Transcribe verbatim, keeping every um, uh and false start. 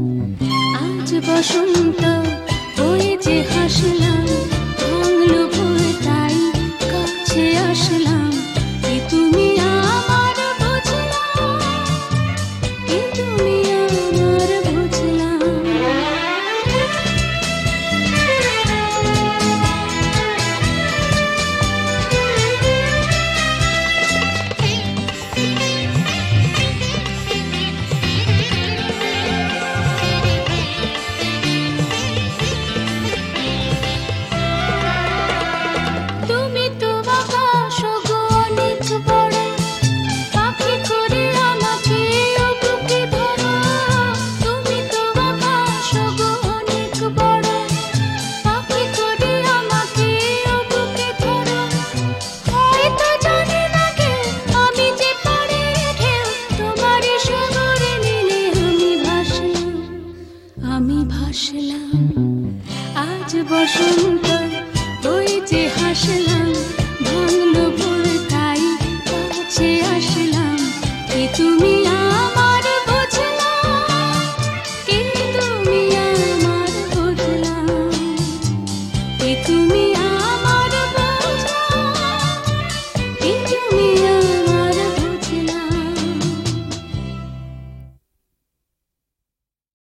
আজ বসন্ত হয়েছে হাসলাম, ভাঙলো ভোর তাই কাছে আসলাম। কি তুমি আমার বুঝলাম, কি তুমি আমার বুঝলাম। তুমি তো আকাশ গো অনেক বড়, পাখি করে আমাকে ও বুকে ধরো। তুমি তো আকাশ গো অনেক বড়, পাখি করে আমাকে ও বুকে ধরো। হয়তো জানি না কেউ আমি যে পাড়ে ঢেউ, তোমারই সাগরে নীলে আমি ভাসলাম, আমি ভাসলাম। আজ বসন্ত হয়েছে হাসলাম,